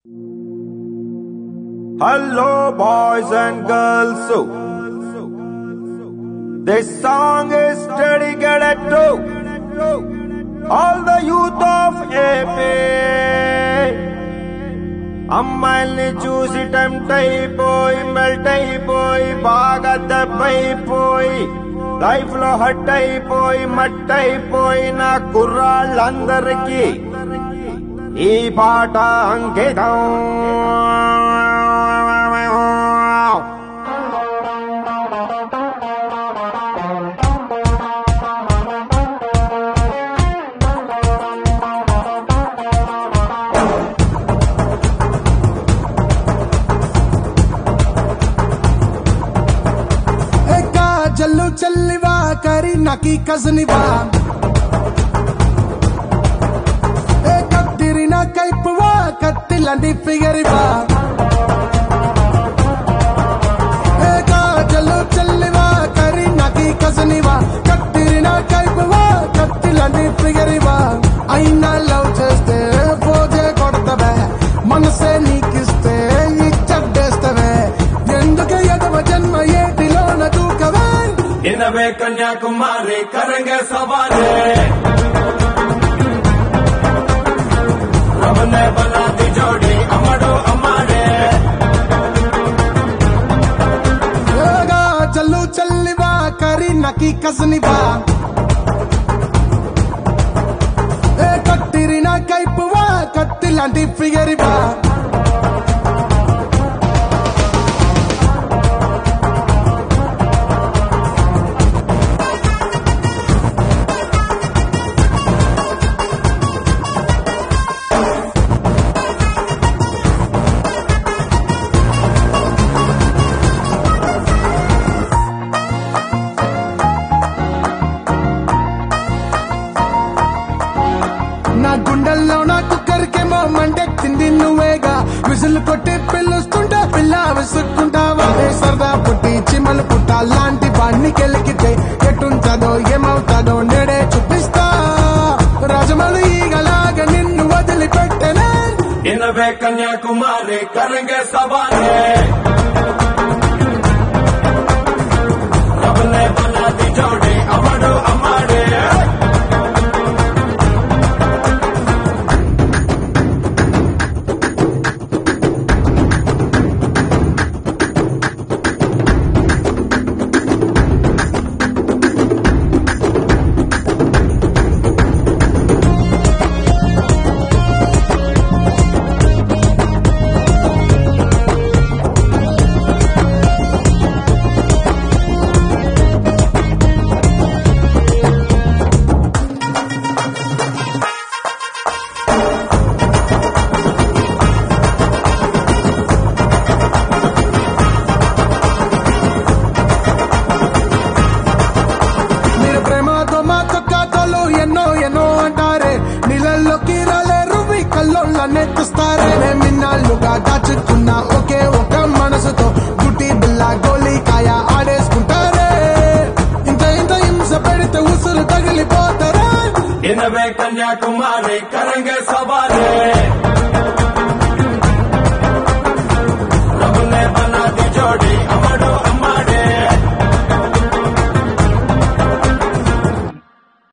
Hello boys and girls, this song is dedicated to all the youth of AP. అమ్మాయిల్ని చూసి tempt అయిపోయి melt అయిపోయి బాగా దెబ్బైపోయి life లో హట్ అయిపోయి మట్టయిపోయి నా కుర్రాళ్ళందరికీ ఈ పాట అంకితం. జల్లు చల్లివా కరీనా की కజనివా ఏ కత్తిరినా కైపువా కత్తిలాంటి ఫిగరివా ఏ జల్లు చల్లివా కరీనా की కజనివా కత్తిరినా కైపువా కత్తిలాంటి ఫిగరివా అయినా లవ్ చేస్తే పోజే కొడతవే మనసే నీకిస్తే ఇచ్చడ్డేస్తవే ఎందుకు ఎదవ జన్మ ఏటిలోన దూకవే इनवे कन्याकुमारी करेंगे सवारी रब ने बना दी जोड़ी अमड़ो अमाड़े चलू चल्लिवा करीना की कजनिवा कत्तिरिना कैपुवा कत्तिलांटी फिगरिवा నా గుండెల్లో నా కుక్కరికేమో మండెక్కింది నువ్వేగా విసులు కొట్టి పిలుస్తుంటే పిల్ల విసుక్కుంటావా సరదా పుట్టి చిమలు పుట్ట లాంటి వాడిని కెలికితే ఎటుంటదో ఏమవుతాడో నేడే చూపిస్తా రాజమౌళి ఈగలాగా నిన్ను వదిలిపెట్టనే इनवे कन्याकुमारी करेंगे सवारी रब ने बना दी जोड़ी अमड़ो अमाड़े ఎన్నో అంటారే నీళ్ళల్లోకి రాలేరు కల్లోళ్ళనే చూస్తారే మిన్నాళ్ళుగా దాచుకున్న ఒకే ఒక మనసుతో గుట్టి బిల్ల గోలికాయ ఆడేసుకుంటారే ఇంత హింస పెడితే ఉసురు తగిలిపోతారే इनवे कन्याकुमारी करेंगे सवारी रब ने बना दी जोड़ी अमड़ो